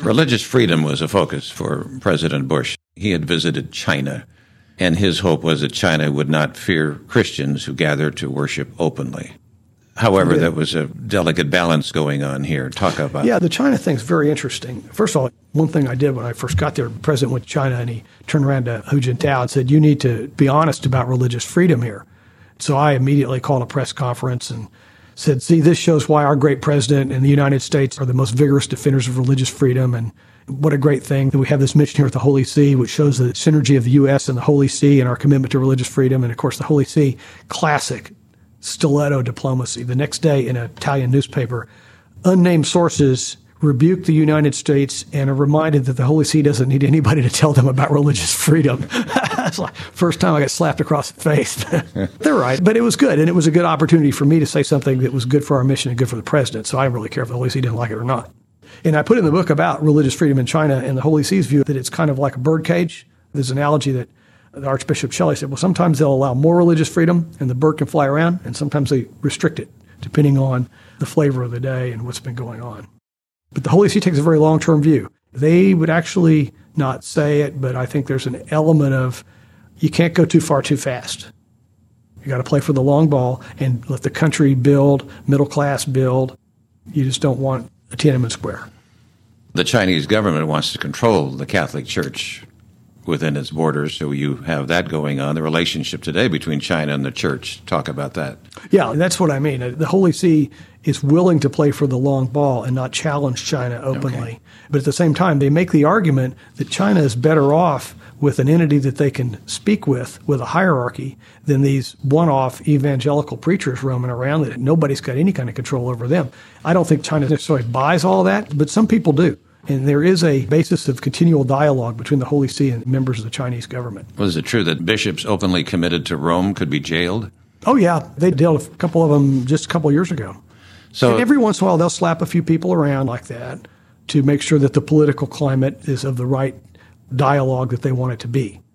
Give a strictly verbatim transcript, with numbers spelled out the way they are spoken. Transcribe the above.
Religious freedom was a focus for President Bush. He had visited China, and his hope was that China would not fear Christians who gather to worship openly. However, Yeah. there was a delicate balance going on here. Talk about Yeah, the China thing's very interesting. First of all, one thing I did when I first got there, the president went to China and he turned around to Hu Jintao and said, you need to be honest about religious freedom here. So I immediately called a press conference and said, see, this shows why our great president and the United States are the most vigorous defenders of religious freedom. And what a great thing that we have this mission here at the Holy See, which shows the synergy of the U S and the Holy See and our commitment to religious freedom. And of course, the Holy See, classic stiletto diplomacy. The next day in an Italian newspaper, unnamed sources rebuke the United States and are reminded that the Holy See doesn't need anybody to tell them about religious freedom. That's like first time I got slapped across the face. They're right. But it was good. And it was a good opportunity for me to say something that was good for our mission and good for the president. So I don't really care if the Holy See didn't like it or not. And I put in the book about religious freedom in China and the Holy See's view that it's kind of like a bird cage. There's an analogy that Archbishop Shelley said, well, sometimes they'll allow more religious freedom and the bird can fly around, and sometimes they restrict it, depending on the flavor of the day and what's been going on. But the Holy See takes a very long-term view. They would actually not say it, but I think there's an element of you can't go too far too fast. You got to play for the long ball and let the country build, middle class build. You just don't want a Tiananmen Square. the Chinese government wants to control the Catholic Church within its borders, so you have that going on. The relationship today between China and the Church, talk about that. Yeah, that's what I mean. The Holy See is willing to play for the long ball and not challenge China openly. Okay. But at the same time, they make the argument that China is better off with an entity that they can speak with, with a hierarchy, than these one-off evangelical preachers roaming around that nobody's got any kind of control over them. I don't think China necessarily buys all that, but some people do. And there is a basis of continual dialogue between the Holy See and members of the Chinese government. Was it true that bishops openly committed to Rome could be jailed? Oh, yeah. They dealt with a couple of them just a couple of years ago. So and every once in a while, they'll slap a few people around like that to make sure that the political climate is of the right dialogue that they want it to be.